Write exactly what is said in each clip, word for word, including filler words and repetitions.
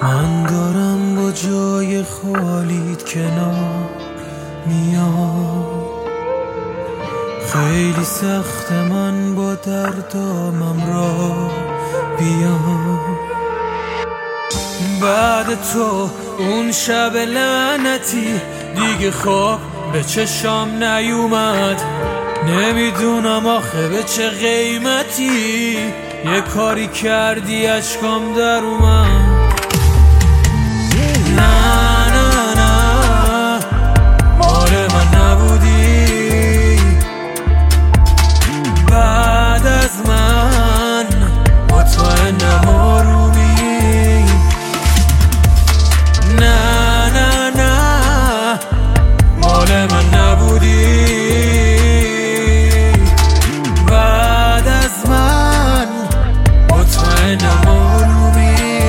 من دارم با جای خالیت کنار میام، خیلی سخت من با دردامم را بیام. بعد تو اون شب لعنتی دیگه خواب به چشام نیومد، نمیدونم آخه به چه قیمتی یه کاری کردی اشکام در اومد. نه نه نه مال من نبودی، بعد از من مطمئنم آرومی. نه نه نه مال من نبودی، بعد از من مطمئنم آرومی.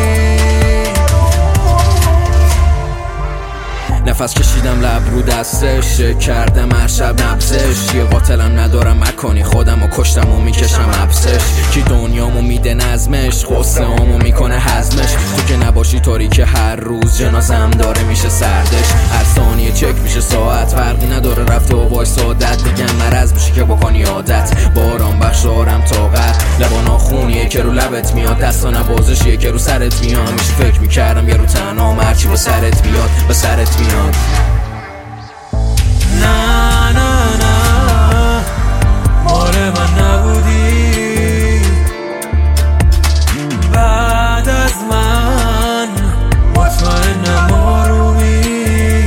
نفس کشیدم لب رو دستش، کردم هر شب نبزش. یه قاتلم ندارم مکنی، خودم و کشتم و میکشم حبسش. کی دنیامو میده نظمش، غصه همو میکنه هضمش. تو که نباشی طوری که هر روز جنازم داره میشه سردش. هر ثانیه چک میشه ساعت، فرقی نداره رفته و وای سادت. میگم مرض میشه که بکنی عادت، باران بخشارم طاقت. لبا ناخونیه که رو لبت میاد، دستا نوازشیه که رو سرت میاد. میشه فکر میکردم یه رو تنها هرچی به سرت بیاد به سرت میاد. نه نه نه مال من نبودی، بعد از من مطمئنم آرومی.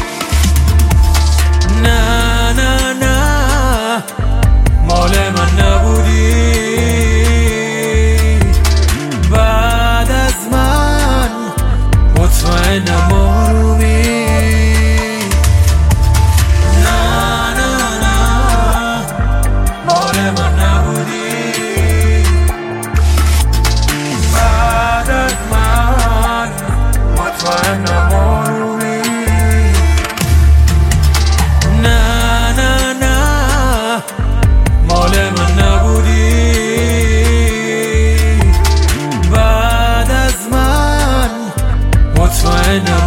نه نه نه مال من نبودی، بعد از من مطمئنم آرومی. I know